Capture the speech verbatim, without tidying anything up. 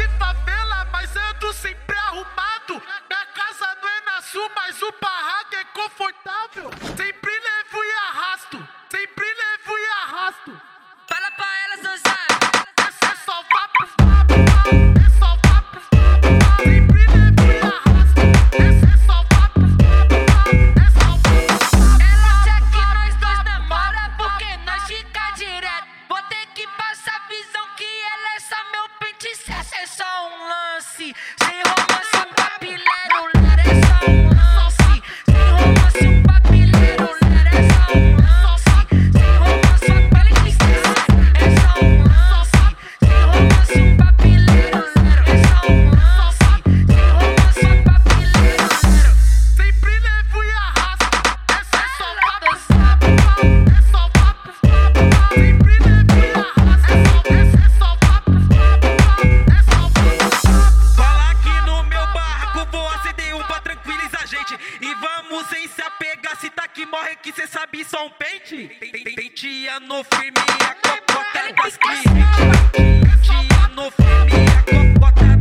de favela, mas ando sempre arrumado. Minha casa não é na sul, mas o barraco é confortável. Sempre levo e arrasto, sempre levo e arrasto. Fala pra elas dançar. É só papo, papo, é só papo, sempre levo e arrasto. É só papo, é só papo. Ela quer que nós dois namora porque nós fica direto. Vou ter que passar a visão que ela é só meu pente certo. É só um lance, sem romance, um papileiro. É só um lance, sem romance, um papileiro. É só um lance, sem romance, uma pele que esquece. É só um lance, sem romance, um papileiro. É só um lance, sem romance, uma papileiro. Sempre levo e arrasto. Essa é só papo, é só papo, sempre levo e arrasto. Essa é só papo, é só papo. Fala que no meu barraco vou acender um pra tranquilizar a gente. E vamos sem se apegar, se tá que morre que cê sabe só um pente. Penteia no firme, a cocota das clientes. Penteia no firme, a cocota